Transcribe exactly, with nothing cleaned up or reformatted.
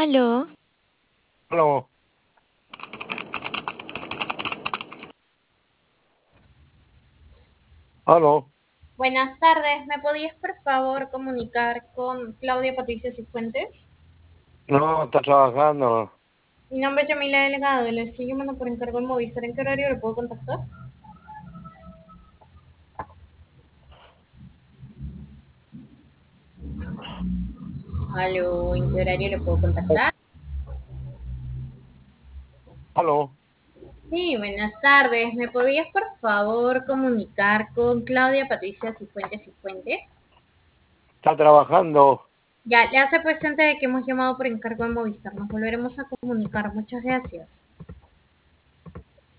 Aló, Aló, aló, Buenas tardes, ¿me podías por favor comunicar con Claudia Patricia Cifuentes? no, está trabajando. Mi nombre es Yamila Delgado y le estoy llamando por encargo de Movistar. ¿En qué horario le puedo contactar? Aló, ¿en qué horario le puedo contactar? Aló, Sí, buenas tardes, ¿me podías por favor comunicar con Claudia Patricia Cifuentes Cifuentes? está trabajando. Ya, le hace presente de que hemos llamado por encargo de Movistar. Nos volveremos a comunicar. Muchas gracias.